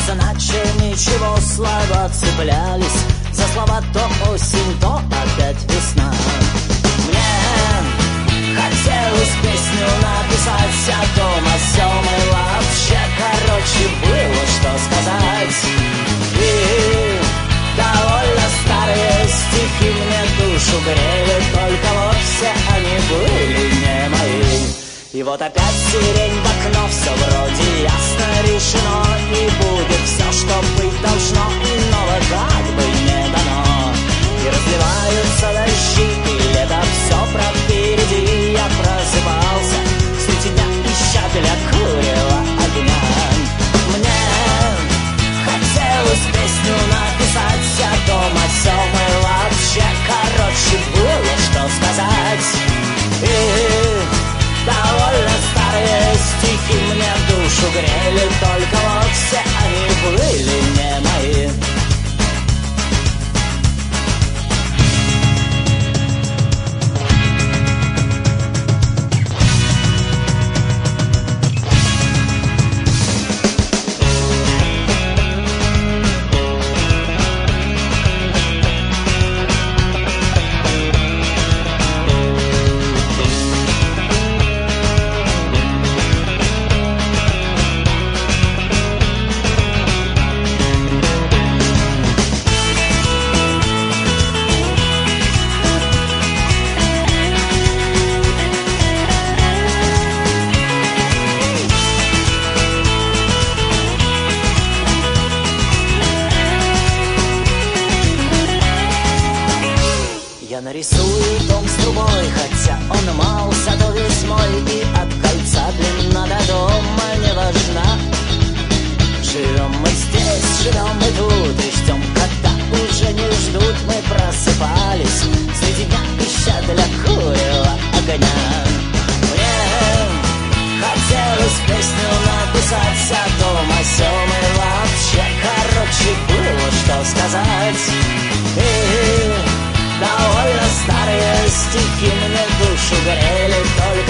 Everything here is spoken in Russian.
значит ничего, слова цеплялись за слова. То осень, то опять весна. Мне хотелось песню написать о том, о сём и вообще. Короче, было что сказать. И довольно старые стихи мне душу грели, только вот все они были не мои. И вот опять сирень в окно, все вроде ясно решено, и будет все, что быть должно, иного как бы не дано. И разливаются дожди, и лето все пропереди. Я просыпался среди дня, ища для курева огня. Мне хотелось песню написать о том, о сём и вообще. Короче, было что сказать. И довольно старые стихи мне душу грели, только вот все они были не мои. Я нарисую дом с трубой, хотя он мал, зато весь мой. И от кольца длина до дома не важна. Живем мы здесь, живем мы тут, и ждем, когда уже не ждут. Мы просыпались среди дня, ища для курева огня. Мне хотелось песню написать о том, о сём и вообще. Короче, было что сказать. И довольно старые стихи мне душу грели, только